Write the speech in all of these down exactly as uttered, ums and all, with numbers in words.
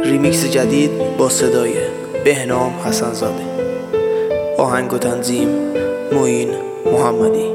ریمیکس جدید با صدای بهنام حسن‌زاده. آهنگ و تنظیم معین محمدی.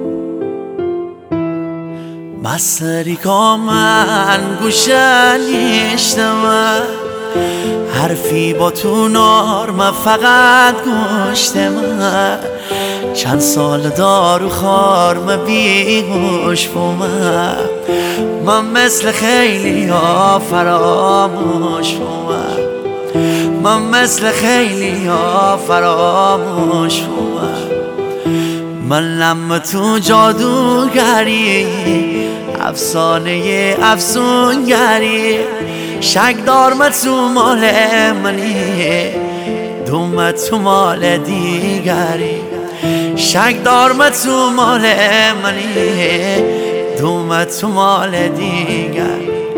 مستری که من گوشه نیشتم، حرفی با تو نارم فقط گوشتم. چند سال دارو خارم بیگوش بومم، من مثل خیلی ها فراموش بومم، من مثل خیلی ها فراموش بومم. من لم تو جادوگری، افسانه افسونگری، شک دارم تو مال منی، دوم تو مال دیگری. شک دارم تو مال منی، دوم تو مال دیگر.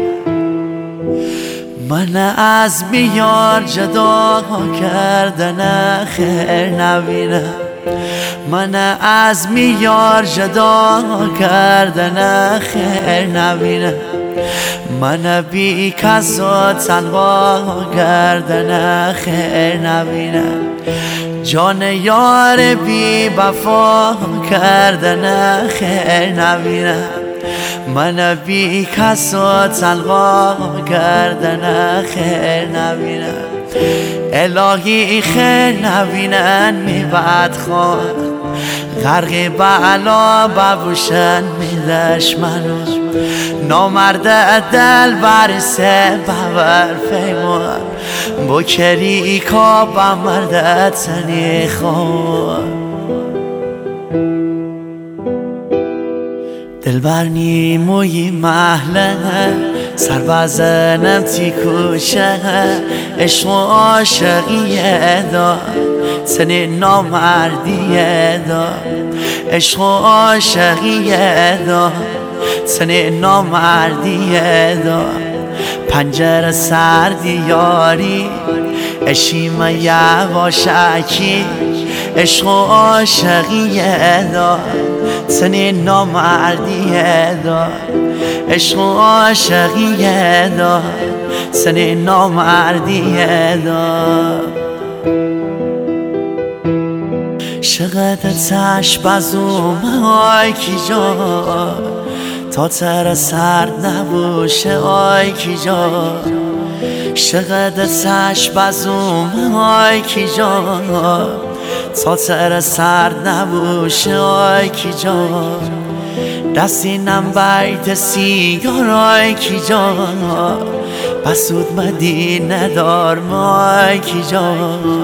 من از بیار جدا کردن خیر نبینم، من از میار جدا کردن خیر نبینم. من بی کس و تنها کردن خیر نبینم. جان یار بی وفا کردن خیر نبینم. من بی کس و تنها کردن خیر نبینم. الهی خیر نبینن میبد خواه، غرق بلا ببوشن می دشمنو. نامرد دل برسه ببر فیمون، بکری که بمرد تنی خواه. دل برنی موی محله، سر بزنم تی کوشه. عشق و عاشقیه دا، تنی نامردیه دا. عشق و عاشقیه دا، تنی نامردیه دا. پنجره سردی یاری، اشیم یواشکی. عشق و عاشقیه دا، تنی نامردیه دا. عشق و عاشقیه دا، تنی نامردیه دا. شقد تشب از اومه آی کی جا، تا تر سرد نبوشه آی کی جا. شقد تشب از اومه آی کی جا، تا تر سرد نبوشه آی کی جا. دستینم بیت سیگار آی کی جا، بسود مدینه دار آی کی جا.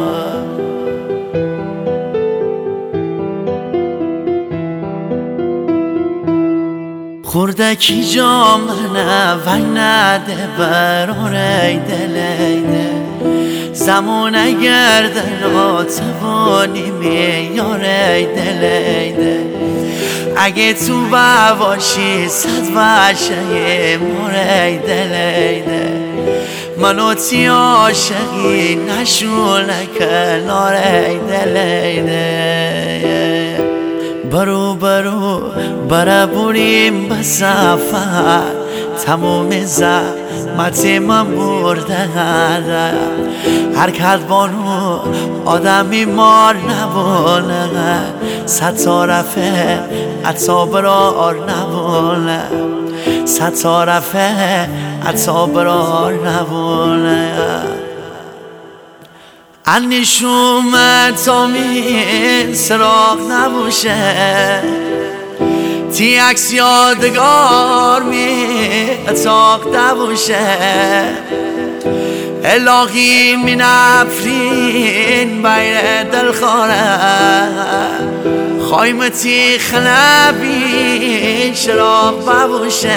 خورده کی جا منه وی نده براره دلیده. زمان گردن و توانی میاره دلیده. اگه تو باشی صد وشه موره دلیده. منو تی عاشقی نشونه کناره دلیده. برو برو برا بریم به سفر، تموم زحمت من برده غره. هر کدبانو آدمی مار نبونه، صد طرفه عطا برار نبونه. صد طرفه عطا برار نبونه. انیشوم تا می سراغ نبوشه، تی عکس یادگار می اتاق نبوشه. الهی می نفرین بین دلخواره، خایمتی خلبی شراغ ببوشه.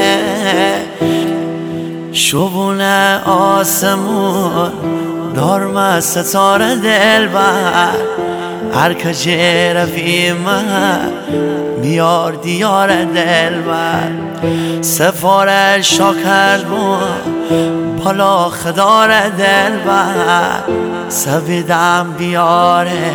شبون آسمون دارم ستاره دل بر، هر کجه رویم بیار دیار دل بر. سفارش شا کردم بالا خدار دل بر، سویدم بیاره.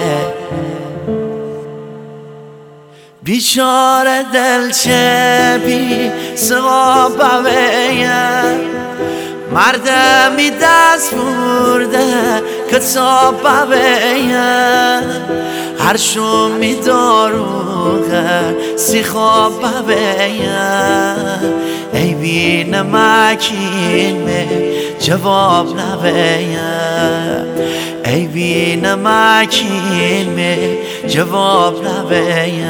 بیچاره دل چه بی سواب بویم، مردمی دست برده کتاب ببین هر شو می داروغه سی خواب ببین ای بی نمکین جواب نبین ای بی نمکین جواب نبین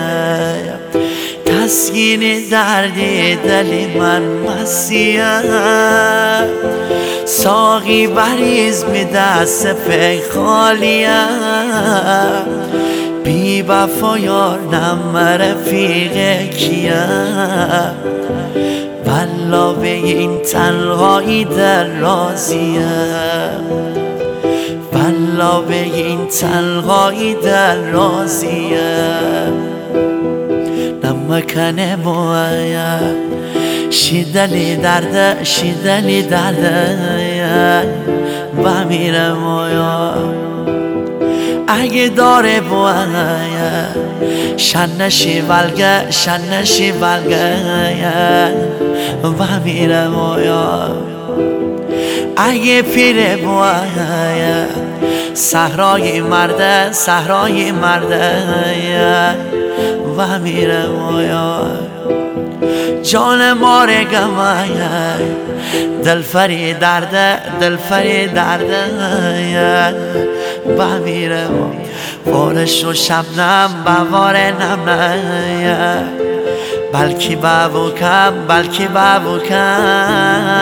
تسکین دردی دلی من مسیح ساقی بریز می دست پی خالیه بی وفا یار نم رفیق کیه والا به این تنهایی در رازیه والا به این تنهایی در رازیه نمکنه مویا شیدلی درده شیدلی درده و میره مویا اگه داره بویا شنشی ولگه شنشی ولگه و میره مویا اگه پیره بویا صحرای مرده صحرای مرده و میره مویا جان ماره گمایه دل فری درده دل فری درده و میره بارش و شبنم بوار نم نه بلکی بابوکم بلکی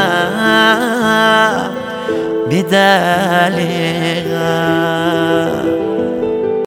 بابوکم بیدلیغم